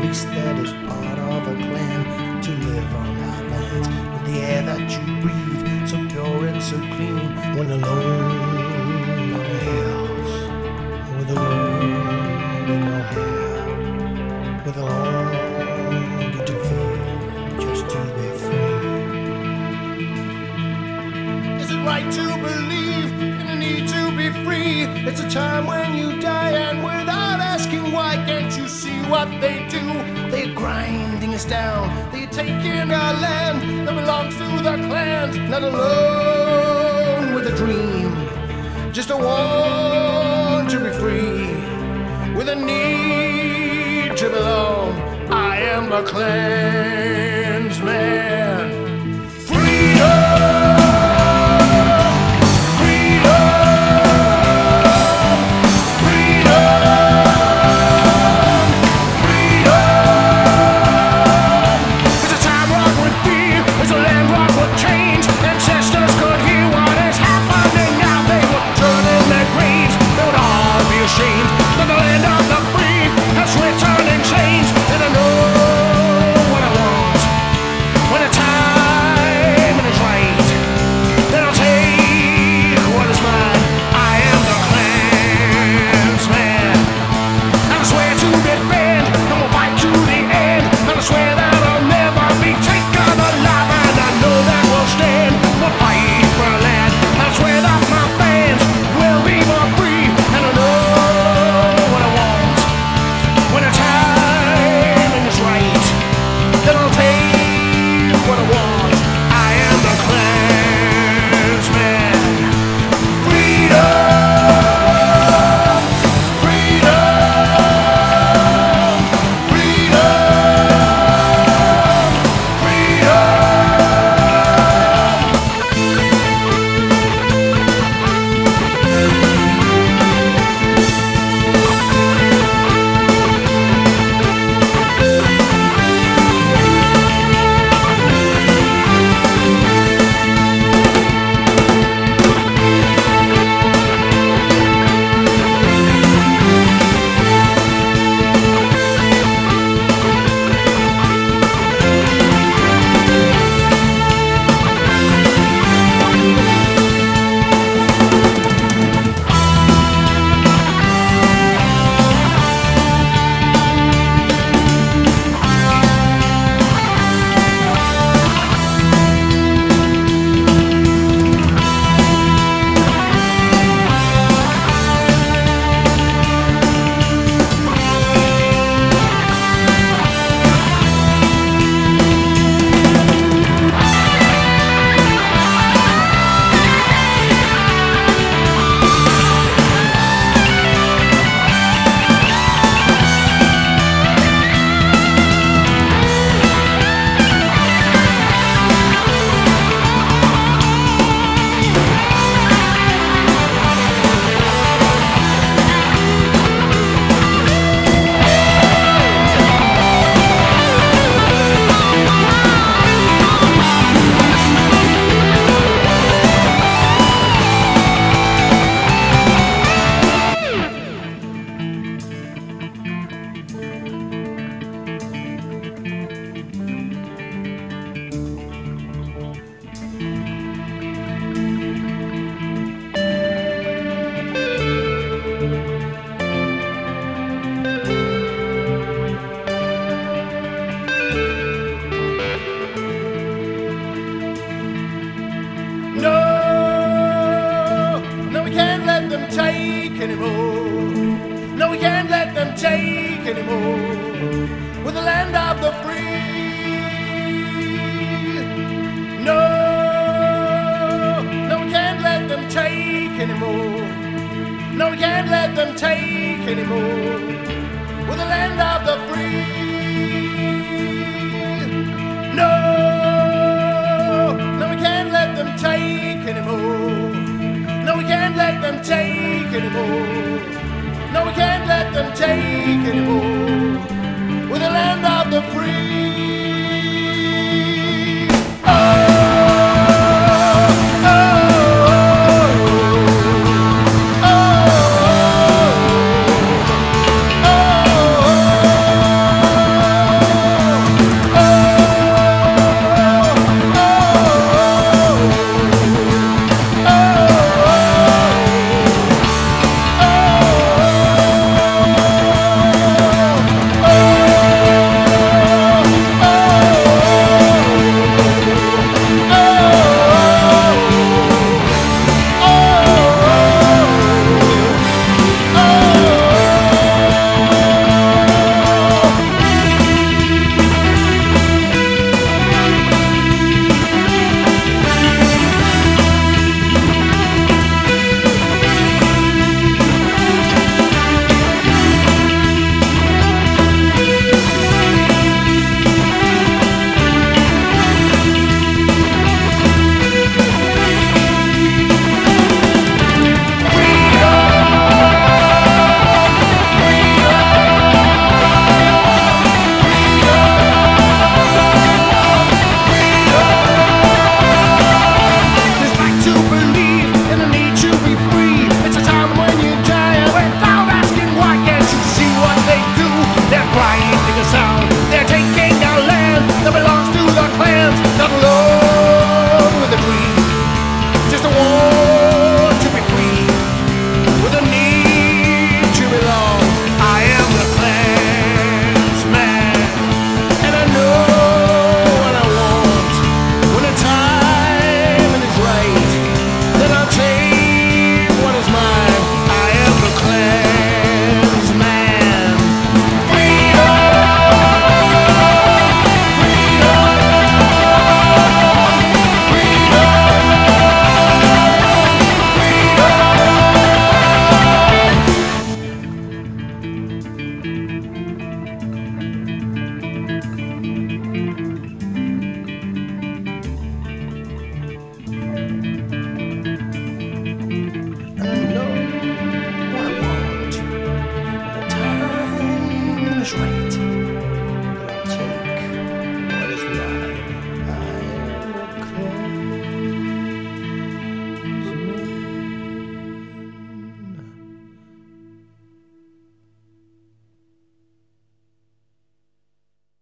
race that is part of a clan to live on our lands. With the air that you breathe, so pure and so clean, when alone on the hills, with a wind in your hair, with a longing to feel, just to be free. Is it right to believe in the need to be free? It's a time when you die, and without asking why, can't you see what they do? They're grinding us down, they're taking our land that belongs to the clans. Not alone with a dream, just a want to be free, with a need to belong. I am a clansman. Freedom! No, we can't let them take anymore. We're the land of the free. No, no, we can't let them take anymore. No, we can't let them take anymore. We're the land of the free. No, no, we can't let them take anymore. No, we can't let them take anymore. No, we can't let them take anymore. We're the land